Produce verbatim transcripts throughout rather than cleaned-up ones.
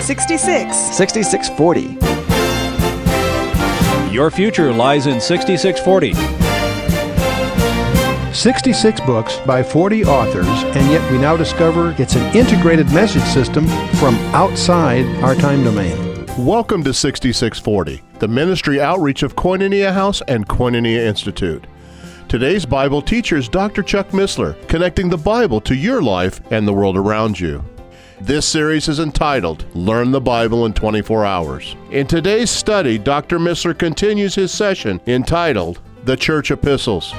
sixty-six. sixty-six forty. Your future lies in sixty-six forty. sixty-six books by forty authors, and yet we now discover it's an integrated message system from outside our time domain. Welcome to sixty-six forty, the ministry outreach of Koinonia House and Koinonia Institute. Today's Bible teacher is Doctor Chuck Missler, connecting the Bible to your life and the world around you. This series is entitled, Learn the Bible in twenty-four hours. In today's study, Doctor Missler continues his session entitled, The Church Epistles.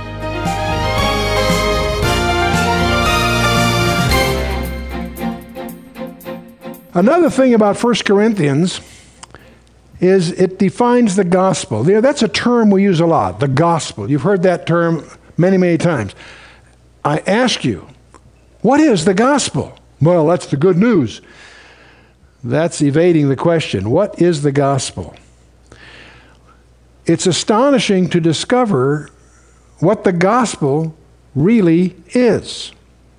Another thing about First Corinthians is it defines the gospel. You know, that's a term we use a lot, the gospel. You've heard that term many, many times. I ask you, what is the gospel? Well, that's the good news. That's evading the question. What is the gospel? It's astonishing to discover what the gospel really is.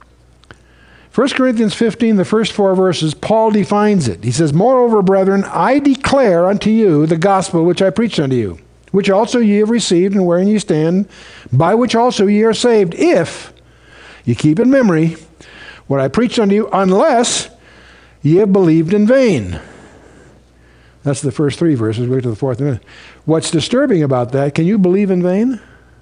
First Corinthians fifteen, the first four verses, Paul defines it. He says, Moreover, brethren, I declare unto you the gospel which I preached unto you, which also ye have received, and wherein ye stand, by which also ye are saved, if ye keep in memory what I preached unto you, unless ye have believed in vain. That's the first three verses. We'll get to the fourth in a minute. What's disturbing about that, can you believe in vain?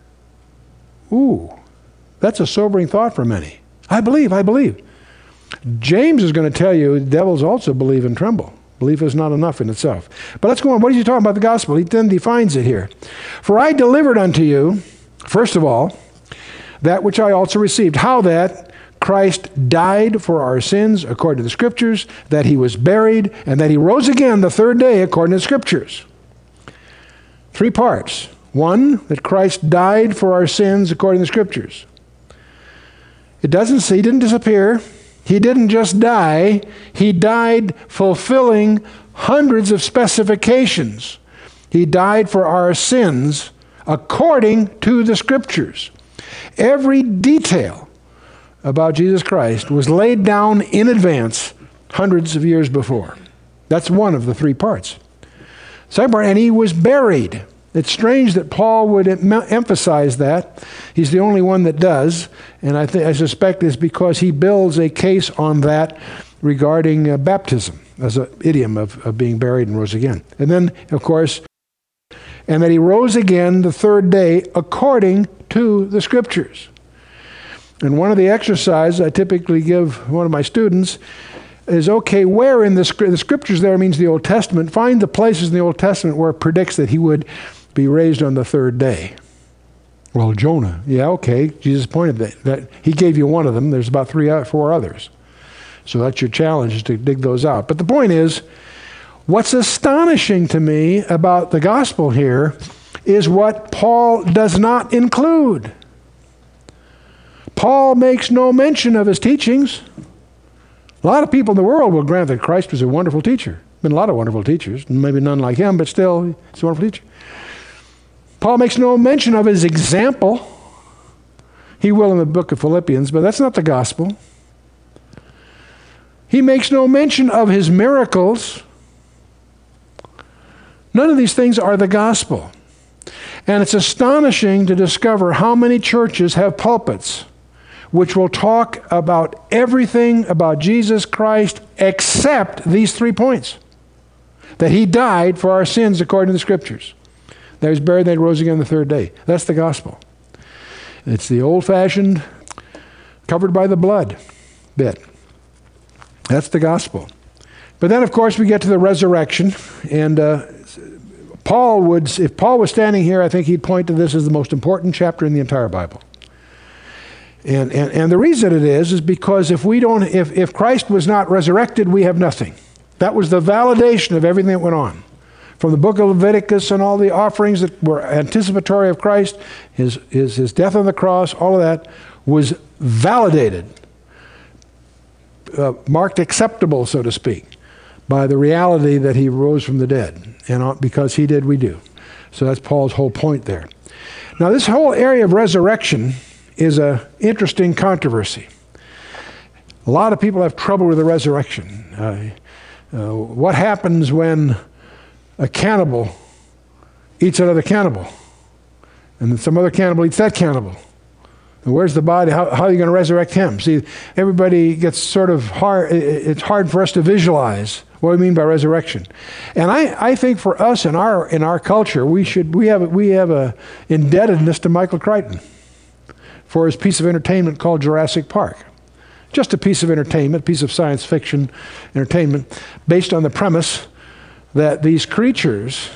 Ooh, that's a sobering thought for many. I believe, I believe. James is going to tell you devils also believe and tremble. Belief is not enough in itself. But let's go on. What is he talking about the gospel? He then defines it here. For I delivered unto you, first of all, that which I also received. How that Christ died for our sins according to the Scriptures, that he was buried, and that he rose again the third day according to the Scriptures. Three parts. One, that Christ died for our sins according to the Scriptures. It doesn't say he didn't disappear. He didn't just die. He died fulfilling hundreds of specifications. He died for our sins according to the Scriptures. Every detail about Jesus Christ was laid down in advance hundreds of years before. That's one of the three parts. Second part, and he was buried. It's strange that Paul would em- emphasize that. He's the only one that does, and I, th- I suspect it's because he builds a case on that regarding uh, baptism as an idiom of, of being buried and rose again. And then, of course, and that he rose again the third day according to the Scriptures. And one of the exercises I typically give one of my students is, okay, where in the, the Scriptures there means the Old Testament, find the places in the Old Testament where it predicts that he would be raised on the third day. Well, Jonah, yeah, okay, Jesus pointed that, that he gave you one of them. There's about three, four others. So that's your challenge, is to dig those out. But the point is, what's astonishing to me about the gospel here is what Paul does not include. Paul makes no mention of his teachings. A lot of people in the world will grant that Christ was a wonderful teacher. Been a lot of wonderful teachers, maybe none like him, but still, he's a wonderful teacher. Paul makes no mention of his example. He will in the book of Philippians, but that's not the gospel. He makes no mention of his miracles. None of these things are the gospel. And it's astonishing to discover how many churches have pulpits which will talk about everything about Jesus Christ except these three points. That he died for our sins according to the Scriptures. That he was buried, that he rose again the third day. That's the gospel. It's the old-fashioned, covered by the blood bit. That's the gospel. But then, of course, we get to the resurrection. And uh, Paul would, if Paul was standing here, I think he'd point to this as the most important chapter in the entire Bible. And, and and the reason it is, is because if we don't, if, if Christ was not resurrected, we have nothing. That was the validation of everything that went on. From the book of Leviticus and all the offerings that were anticipatory of Christ, his, his, his death on the cross, all of that was validated, uh, marked acceptable, so to speak, by the reality that he rose from the dead. And because he did, we do. So that's Paul's whole point there. Now, this whole area of resurrection is an interesting controversy. A lot of people have trouble with the resurrection. Uh, Uh, what happens when a cannibal eats another cannibal, and then some other cannibal eats that cannibal? And where's the body? How, how are you going to resurrect him? See, everybody gets sort of hard. It's hard for us to visualize what we mean by resurrection. And I, I think for us in our in our culture, we should we have we have a indebtedness to Michael Crichton for his piece of entertainment called Jurassic Park. Just a piece of entertainment, piece of science fiction entertainment, based on the premise that these creatures,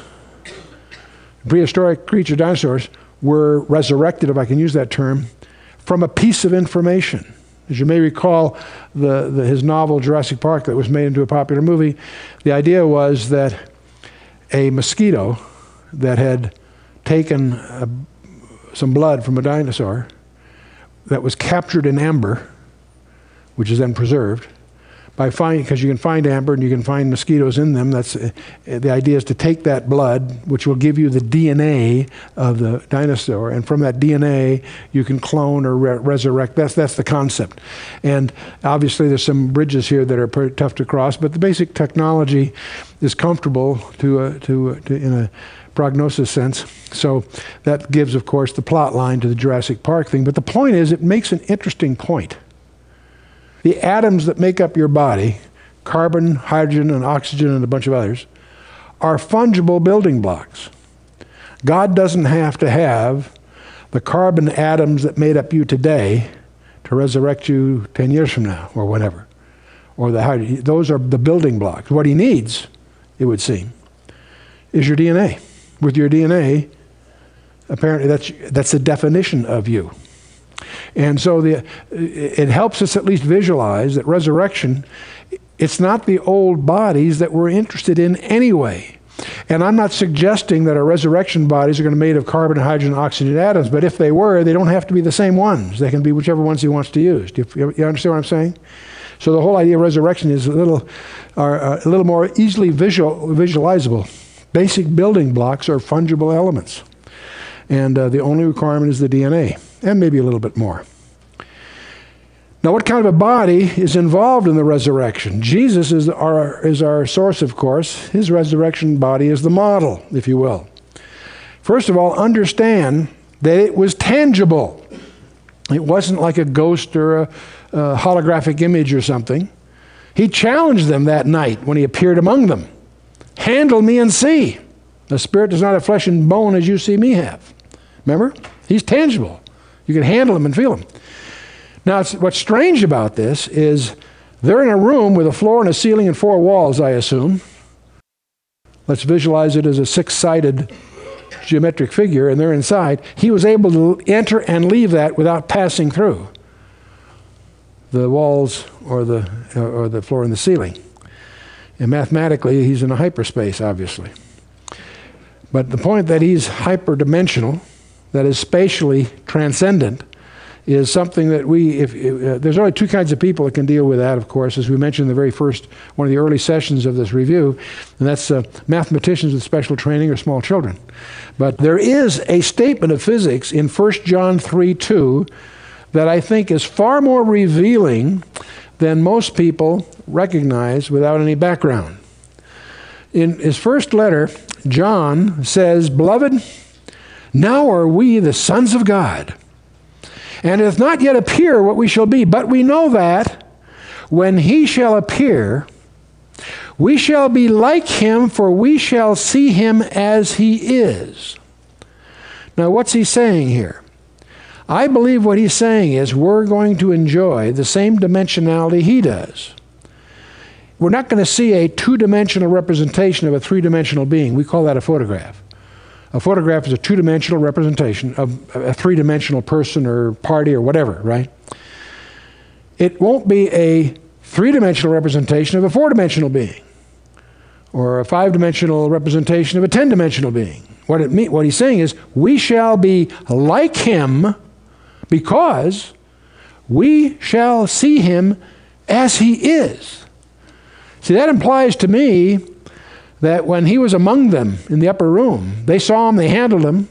prehistoric creature dinosaurs, were resurrected, if I can use that term, from a piece of information. As you may recall, the, the, his novel Jurassic Park that was made into a popular movie, the idea was that a mosquito that had taken a, some blood from a dinosaur that was captured in amber, which is then preserved, by finding, because you can find amber and you can find mosquitoes in them. That's uh, the idea, is to take that blood, which will give you the D N A of the dinosaur, and from that D N A you can clone or re- resurrect. That's that's the concept. And obviously there's some bridges here that are pretty tough to cross, but the basic technology is comfortable to uh, to, uh, to in a prognosis sense. So that gives, of course, the plot line to the Jurassic Park thing. But the point is, it makes an interesting point. The atoms that make up your body, carbon, hydrogen, and oxygen, and a bunch of others, are fungible building blocks. God doesn't have to have the carbon atoms that made up you today to resurrect you ten years from now, or whatever. Or the hydrogen. Those are the building blocks. What he needs, it would seem, is your D N A. With your D N A, apparently that's that's the definition of you. And so the, it helps us at least visualize that resurrection, it's not the old bodies that we're interested in anyway. And I'm not suggesting that our resurrection bodies are going to be made of carbon, hydrogen, oxygen atoms, but if they were, they don't have to be the same ones. They can be whichever ones he wants to use. Do you, you understand what I'm saying? So the whole idea of resurrection is a little, uh, a little more easily visual, visualizable. Basic building blocks are fungible elements. And uh, the only requirement is the D N A, and maybe a little bit more. Now, what kind of a body is involved in the resurrection? Jesus is our, is our source, of course. His resurrection body is the model, if you will. First of all, understand that it was tangible. It wasn't like a ghost or a, a holographic image or something. He challenged them that night when he appeared among them. Handle me and see. The spirit does not have flesh and bone as you see me have. Remember? He's tangible. You can handle him and feel him. Now, it's, what's strange about this is they're in a room with a floor and a ceiling and four walls, I assume. Let's visualize it as a six-sided geometric figure, and they're inside. He was able to enter and leave that without passing through the walls or the, or the floor and the ceiling. And mathematically, he's in a hyperspace, obviously. But the point that he's hyperdimensional, that is spatially transcendent, is something that we, if, if uh, there's only two kinds of people that can deal with that, of course, as we mentioned in the very first, one of the early sessions of this review, and that's uh, mathematicians with special training or small children. But there is a statement of physics in First John three two that I think is far more revealing than most people recognize without any background. In his first letter, John says, "Beloved, now are we the sons of God, and it doth not yet appear what we shall be, but we know that when he shall appear, we shall be like him, for we shall see him as he is." Now, what's he saying here? I believe what he's saying is we're going to enjoy the same dimensionality he does. We're not going to see a two-dimensional representation of a three-dimensional being. We call that a photograph. A photograph is a two-dimensional representation of a three-dimensional person or party or whatever, right? It won't be a three-dimensional representation of a four-dimensional being or a five-dimensional representation of a ten-dimensional being. What it mean, what he's saying is we shall be like him because we shall see him as he is. See, that implies to me that when he was among them in the upper room, they saw him, they handled him,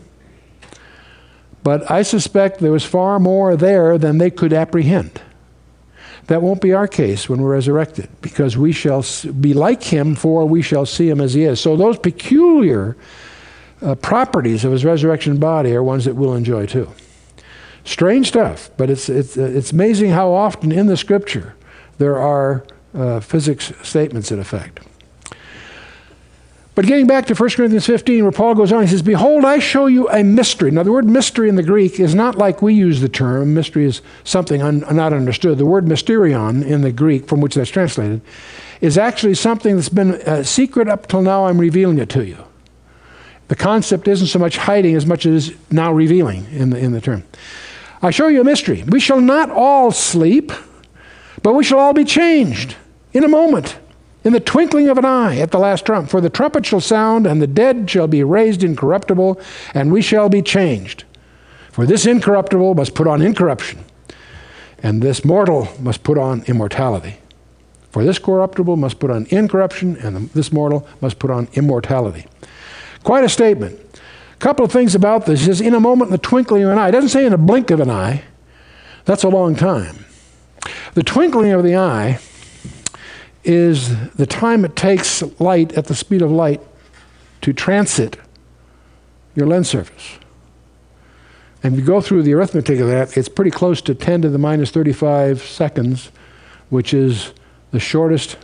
but I suspect there was far more there than they could apprehend. That won't be our case when we're resurrected, because we shall be like him, for we shall see him as he is. So those peculiar uh, properties of his resurrection body are ones that we'll enjoy too. Strange stuff, but it's, it's, uh, it's amazing how often in the Scripture there are uh, physics statements in effect. But getting back to First Corinthians fifteen, where Paul goes on, he says, behold, I show you a mystery. Now, the word mystery in the Greek is not like we use the term. Mystery is something un- not understood. The word mysterion in the Greek, from which that's translated, is actually something that's been uh, secret up till now. I'm revealing it to you. The concept isn't so much hiding as much as now revealing in the, in the term. I show you a mystery. We shall not all sleep, but we shall all be changed in a moment, in the twinkling of an eye, at the last trump. For the trumpet shall sound, and the dead shall be raised incorruptible, and we shall be changed. For this incorruptible must put on incorruption, and this mortal must put on immortality. For this corruptible must put on incorruption, and this mortal must put on immortality. Quite a statement. A couple of things about this. He says, in a moment, in the twinkling of an eye. It doesn't say in a blink of an eye. That's a long time. The twinkling of the eye is the time it takes light at the speed of light to transit your lens surface. And if you go through the arithmetic of that, it's pretty close to ten to the minus thirty-five seconds, which is the shortest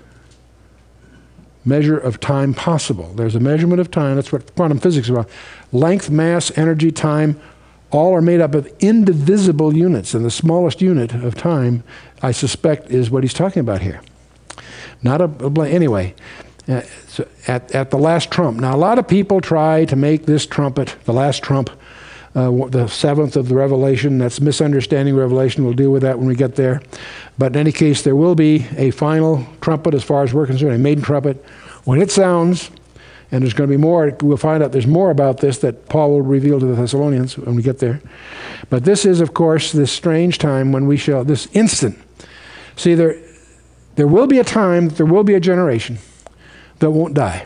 measure of time possible. There's a measurement of time. That's what quantum physics is about. Length, mass, energy, time, all are made up of indivisible units. And the smallest unit of time, I suspect, is what he's talking about here. Not a, a anyway, uh, so at, at the last trump. Now, a lot of people try to make this trumpet, the last trump, uh, the seventh of the Revelation. That's misunderstanding Revelation. We'll deal with that when we get there. But in any case, there will be a final trumpet as far as we're concerned, a maiden trumpet. When it sounds, and there's going to be more, we'll find out there's more about this that Paul will reveal to the Thessalonians when we get there. But this is, of course, this strange time when we shall, this instant. See, there... There will be a time, there will be a generation that won't die.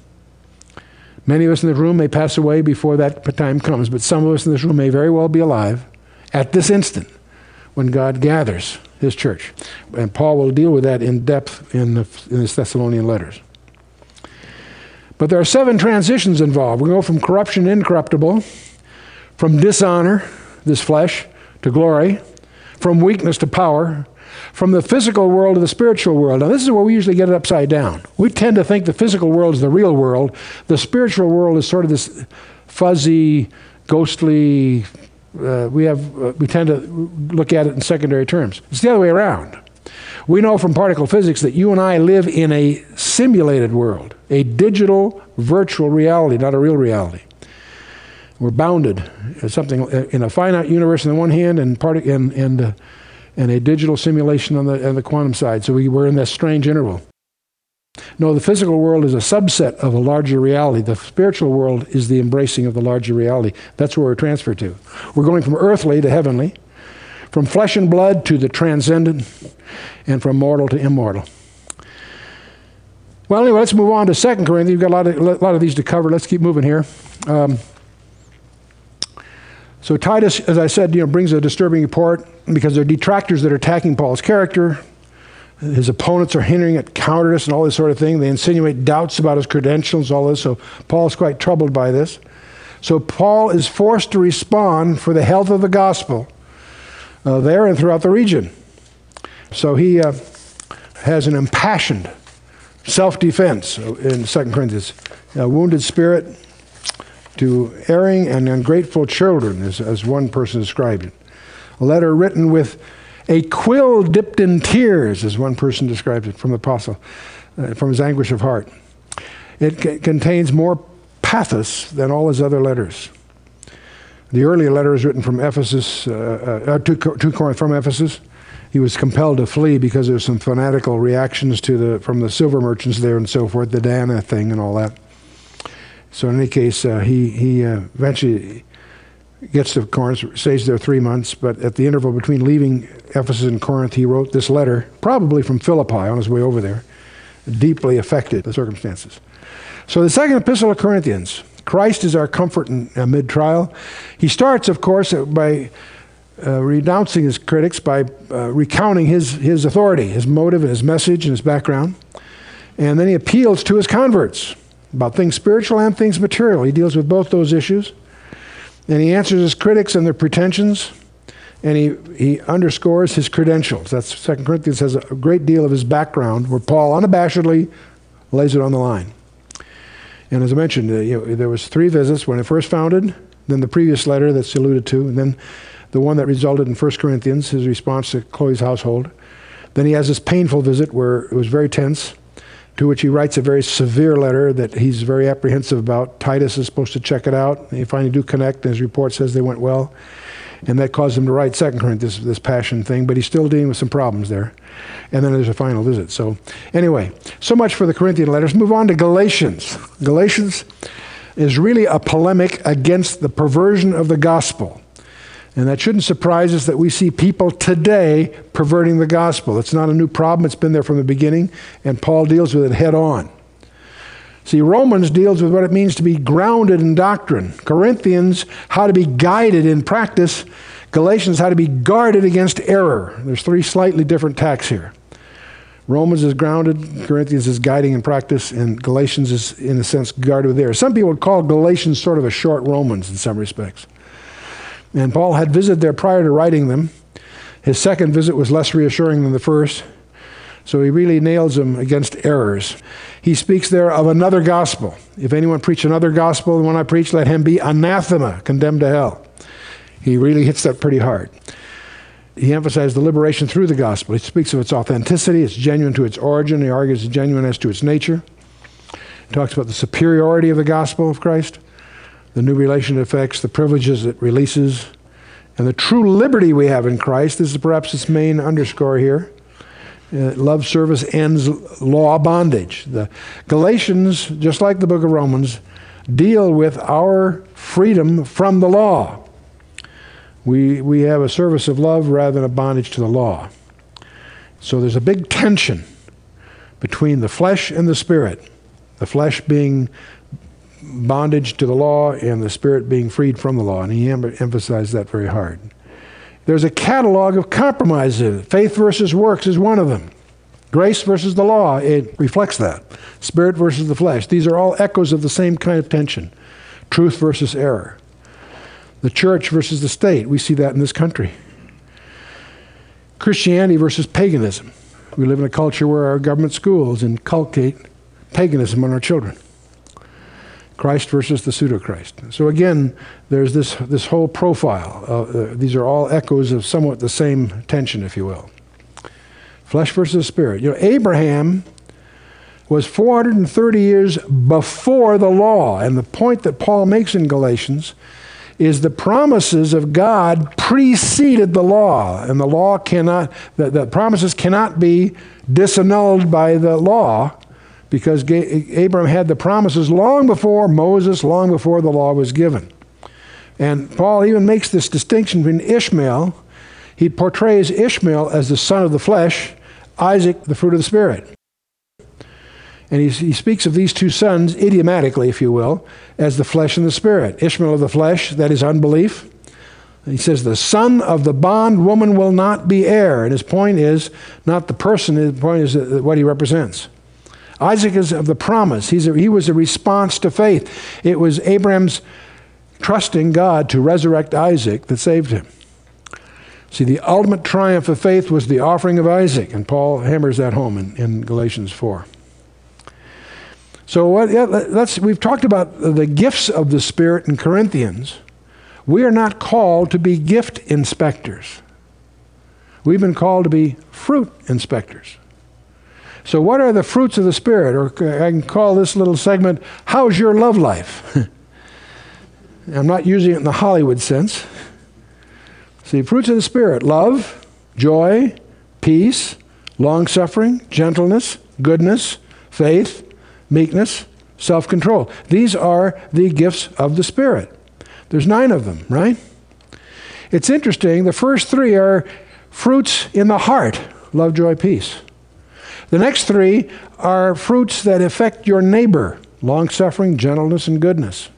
Many of us in this room may pass away before that time comes, but some of us in this room may very well be alive at this instant when God gathers his church. And Paul will deal with that in depth in, the, in his Thessalonian letters. But there are seven transitions involved. We go from corruption to incorruptible, from dishonor, this flesh, to glory, from weakness to power, from the physical world to the spiritual world. Now, this is where we usually get it upside down. We tend to think the physical world is the real world. The spiritual world is sort of this fuzzy, ghostly, uh, we have, uh, we tend to look at it in secondary terms. It's the other way around. We know from particle physics that you and I live in a simulated world, a digital, virtual reality, not a real reality. We're bounded as something in a finite universe on the one hand, and part and and uh, and a digital simulation on the on the quantum side. So we were in this strange interval. No, the physical world is a subset of a larger reality. The spiritual world is the embracing of the larger reality. That's where we're transferred to. We're going from earthly to heavenly, from flesh and blood to the transcendent, and from mortal to immortal. Well, anyway, let's move on to Second Corinthians. We've got a lot of, a lot of these to cover. Let's keep moving here. Um, so Titus, as I said, you know, brings a disturbing report because there are detractors that are attacking Paul's character. His opponents are hindering at cowardice and all this sort of thing. They insinuate doubts about his credentials, all this. So Paul's quite troubled by this. So Paul is forced to respond for the health of the gospel uh, there and throughout the region. So he uh, has an impassioned self-defense in Second Corinthians. A wounded spirit to erring and ungrateful children, as, as one person described it. A letter written with a quill dipped in tears, as one person described it from the apostle, uh, from his anguish of heart. It c- contains more pathos than all his other letters. The earlier letter is written from Ephesus, uh, uh, to, to Corinth, from Ephesus. He was compelled to flee because there were some fanatical reactions to the from the silver merchants there and so forth, the Dana thing and all that. So in any case, uh, he he uh, eventually gets to Corinth, stays there three months, but at the interval between leaving Ephesus and Corinth, he wrote this letter, probably from Philippi on his way over there, deeply affected the circumstances. So the second epistle of Corinthians, Christ is our comfort in uh, mid-trial. He starts, of course, by uh, renouncing his critics by uh, recounting his, his authority, his motive and his message and his background. And then he appeals to his converts about things spiritual and things material. He deals with both those issues. And he answers his critics and their pretensions. And he, he underscores his credentials. That's Second Corinthians has a great deal of his background where Paul unabashedly lays it on the line. And as I mentioned, uh, you know, there was three visits when it first founded, then the previous letter that's alluded to, and then the one that resulted in First Corinthians, his response to Chloe's household. Then he has this painful visit where it was very tense, to which he writes a very severe letter that he's very apprehensive about. Titus is supposed to check it out. They finally do connect, and his report says they went well. And that caused him to write Second Corinthians, this, this passion thing, but he's still dealing with some problems there. And then there's a final visit. So anyway, so much for the Corinthian letters. Move on to Galatians. Galatians is really a polemic against the perversion of the gospel. And that shouldn't surprise us that we see people today perverting the gospel. It's not a new problem. It's been there from the beginning, and Paul deals with it head on. See, Romans deals with what it means to be grounded in doctrine. Corinthians, how to be guided in practice. Galatians, how to be guarded against error. There's three slightly different tacks here. Romans is grounded, Corinthians is guiding in practice, and Galatians is, in a sense, guarded with error. Some people would call Galatians sort of a short Romans in some respects. And Paul had visited there prior to writing them. His second visit was less reassuring than the first. So he really nails them against errors. He speaks there of another gospel. If anyone preach another gospel than one I preach, let him be anathema, condemned to hell. He really hits that pretty hard. He emphasized the liberation through the gospel. He speaks of its authenticity, it's genuine to its origin. He argues it's genuine as to its nature. He talks about the superiority of the gospel of Christ, the new relation it affects, the privileges it releases, and the true liberty we have in Christ. This is perhaps its main underscore here. Uh, love service ends law bondage. The Galatians, just like the book of Romans, deal with our freedom from the law. We, we have a service of love rather than a bondage to the law. So there's a big tension between the flesh and the spirit. The flesh being bondage to the law and the spirit being freed from the law. And he em- emphasized that very hard. There's a catalog of compromises. Faith versus works is one of them. Grace versus the law, it reflects that. Spirit versus the flesh. These are all echoes of the same kind of tension. Truth versus error. The church versus the state. We see that in this country. Christianity versus paganism. We live in a culture where our government schools inculcate paganism on our children. Christ versus the pseudo-Christ. So again, there's this, this whole profile. Uh, these are all echoes of somewhat the same tension, if you will. Flesh versus spirit. You know, Abraham was four hundred thirty years before the law. And the point that Paul makes in Galatians is the promises of God preceded the law. And the law cannot, the, the promises cannot be disannulled by the law, because Abraham had the promises long before Moses, long before the law was given. And Paul even makes this distinction between Ishmael. He portrays Ishmael as the son of the flesh, Isaac, the fruit of the Spirit. And he, he speaks of these two sons, idiomatically, if you will, as the flesh and the Spirit. Ishmael of the flesh, that is unbelief. He says, the son of the bondwoman will not be heir. And his point is not the person, his point is what he represents. Isaac is of the promise. He's a, he was a response to faith. It was Abraham's trusting God to resurrect Isaac that saved him. See, the ultimate triumph of faith was the offering of Isaac, and Paul hammers that home in, in Galatians four. So what, yeah, let's, we've talked about the gifts of the Spirit in Corinthians. We are not called to be gift inspectors. We've been called to be fruit inspectors. So what are the fruits of the Spirit? Or I can call this little segment, how's your love life? I'm not using it in the Hollywood sense. See, fruits of the Spirit: love, joy, peace, long-suffering, gentleness, goodness, faith, meekness, self-control. These are the gifts of the Spirit. There's nine of them, right? It's interesting. The first three are fruits in the heart: love, joy, peace. The next three are fruits that affect your neighbor: long-suffering, gentleness, and goodness.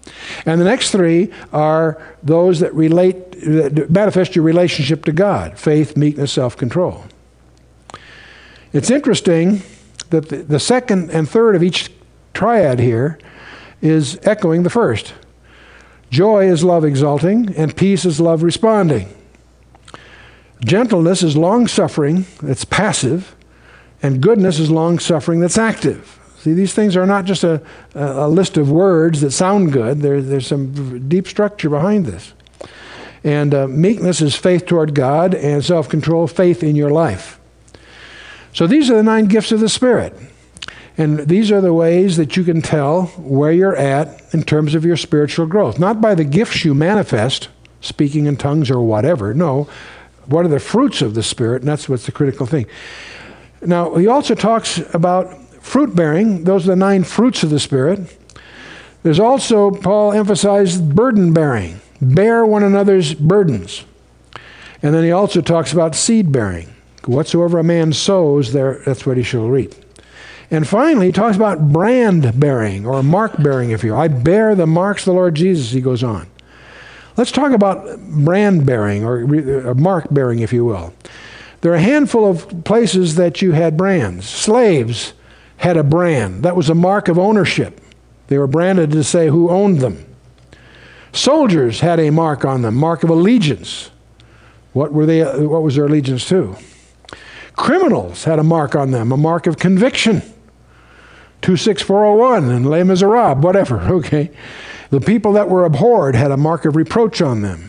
And the next three are those that relate, that manifest your relationship to God: faith, meekness, self-control. It's interesting that the, the second and third of each triad here is echoing the first. Joy is love exulting, and peace is love responding. Gentleness is long-suffering, that's passive, and goodness is long-suffering, that's active. See, these things are not just a, a list of words that sound good. There, there's some deep structure behind this. And uh, meekness is faith toward God, and self-control, faith in your life. So these are the nine gifts of the Spirit. And these are the ways that you can tell where you're at in terms of your spiritual growth. Not by the gifts you manifest, speaking in tongues or whatever. No, what are the fruits of the Spirit? And that's what's the critical thing. Now, he also talks about fruit bearing. Those are the nine fruits of the Spirit. There's also, Paul emphasized burden bearing. Bear one another's burdens. And then he also talks about seed bearing. Whatsoever a man sows, there, that's what he shall reap. And finally, he talks about brand bearing, or mark bearing, if you will. I bear the marks of the Lord Jesus, he goes on. Let's talk about brand bearing, or mark bearing, if you will. There are a handful of places that you had brands. Slaves had a brand. That was a mark of ownership. They were branded to say who owned them. Soldiers had a mark on them, mark of allegiance. What were they? What was their allegiance to? Criminals had a mark on them, a mark of conviction. two six four oh one and Les Miserables, whatever, okay. The people that were abhorred had a mark of reproach on them.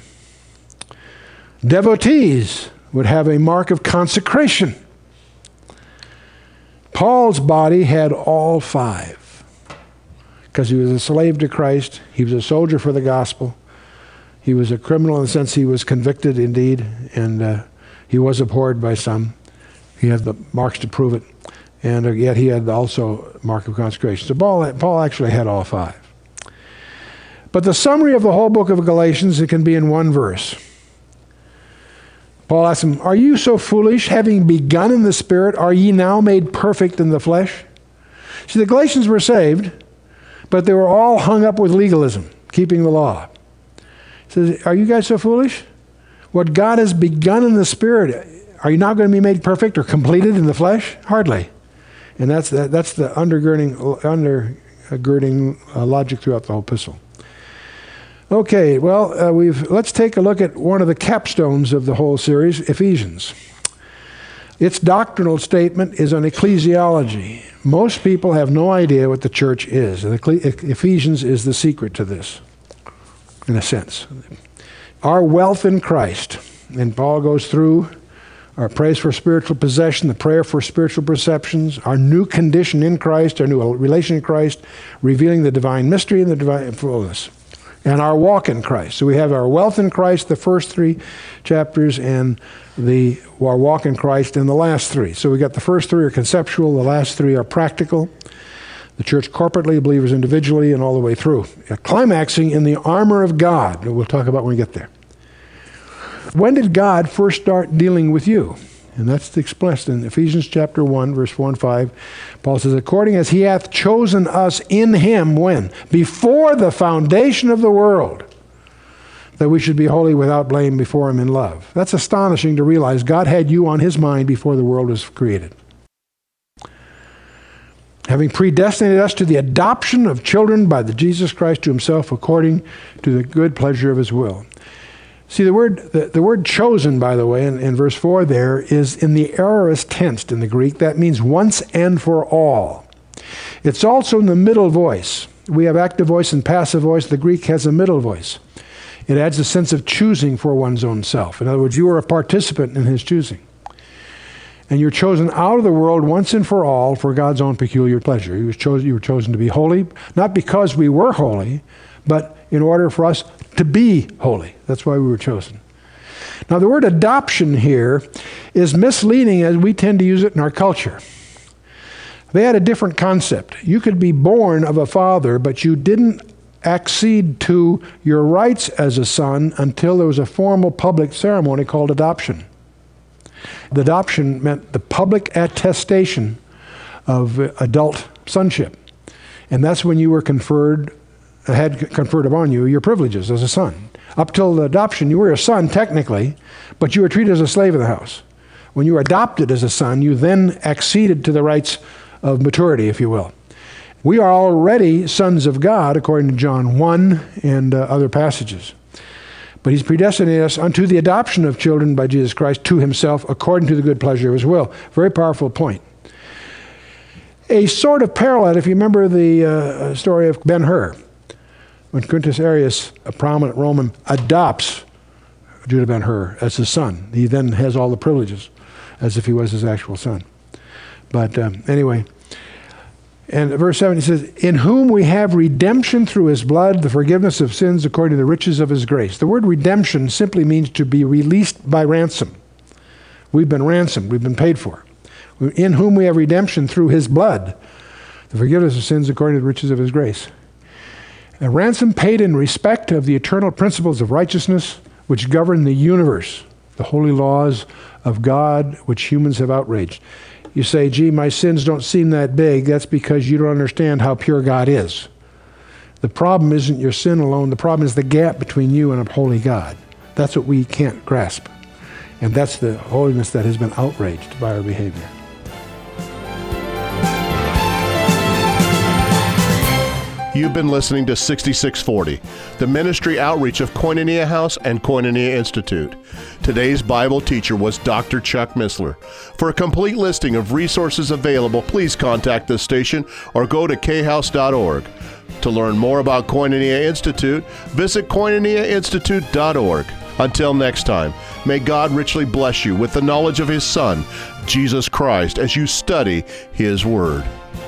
Devotees would have a mark of consecration. Paul's body had all five because he was a slave to Christ. He was a soldier for the gospel. He was a criminal in the sense he was convicted indeed, and uh, he was abhorred by some. He had the marks to prove it, and uh, yet he had also a mark of consecration. So Paul, Paul actually had all five. But the summary of the whole book of Galatians, it can be in one verse. Paul asks him, "Are you so foolish, having begun in the Spirit, are ye now made perfect in the flesh?" See, the Galatians were saved, but they were all hung up with legalism, keeping the law. He says, "Are you guys so foolish? What God has begun in the Spirit, are you now going to be made perfect or completed in the flesh? Hardly." And that's the, that's the undergirding, undergirding uh, logic throughout the whole epistle. Okay, well, uh, we've let's take a look at one of the capstones of the whole series, Ephesians. Its doctrinal statement is on ecclesiology. Most people have no idea what the church is, and Ephesians is the secret to this, in a sense. Our wealth in Christ, and Paul goes through our praise for spiritual possession, the prayer for spiritual perceptions, our new condition in Christ, our new relation in Christ, revealing the divine mystery and the divine fullness, and our walk in Christ. So we have our wealth in Christ, the first three chapters, and the our walk in Christ in the last three. So we got the first three are conceptual, the last three are practical. The church corporately, believers individually, and all the way through. Climaxing in the armor of God, that we'll talk about when we get there. When did God first start dealing with you? And that's expressed in Ephesians chapter one, verse four and five. Paul says, "According as he hath chosen us in him," when? "Before the foundation of the world, that we should be holy without blame before him in love." That's astonishing to realize God had you on his mind before the world was created. "Having predestinated us to the adoption of children by the Jesus Christ to himself, according to the good pleasure of his will." See, the word the, the word chosen, by the way, in, in verse four there, is in the aorist tense in the Greek. That means once and for all. It's also in the middle voice. We have active voice and passive voice. The Greek has a middle voice. It adds a sense of choosing for one's own self. In other words, you are a participant in his choosing. And you're chosen out of the world once and for all for God's own peculiar pleasure. You, was chosen, you were chosen to be holy, not because we were holy, but in order for us to be holy. That's why we were chosen. Now, the word adoption here is misleading as we tend to use it in our culture. They had a different concept. You could be born of a father, but you didn't accede to your rights as a son until there was a formal public ceremony called adoption. The adoption meant the public attestation of adult sonship. And that's when you were conferred had conferred upon you your privileges as a son. Up till the adoption, you were a son technically, but you were treated as a slave in the house. When you were adopted as a son, you then acceded to the rights of maturity, if you will. We are already sons of God, according to John one and uh, other passages. But he's predestinated us unto the adoption of children by Jesus Christ to himself, according to the good pleasure of his will. Very powerful point. A sort of parallel, if you remember the uh, story of Ben-Hur, when Quintus Arius, a prominent Roman, adopts Judah Ben-Hur as his son. He then has all the privileges as if he was his actual son. But um, anyway, and verse seven, he says, in whom we have redemption through his blood, the forgiveness of sins according to the riches of his grace. The word redemption simply means to be released by ransom. We've been ransomed. We've been paid for. In whom we have redemption through his blood, the forgiveness of sins according to the riches of his grace. A ransom paid in respect of the eternal principles of righteousness which govern the universe, the holy laws of God which humans have outraged. You say, gee, my sins don't seem that big. That's because you don't understand how pure God is. The problem isn't your sin alone. The problem is the gap between you and a holy God. That's what we can't grasp. And that's the holiness that has been outraged by our behavior. You've been listening to sixty-six forty, the ministry outreach of Koinonia House and Koinonia Institute. Today's Bible teacher was Doctor Chuck Missler. For a complete listing of resources available, please contact this station or go to k house dot org. To learn more about Koinonia Institute, visit koinonia institute dot org. Until next time, may God richly bless you with the knowledge of His Son, Jesus Christ, as you study His Word.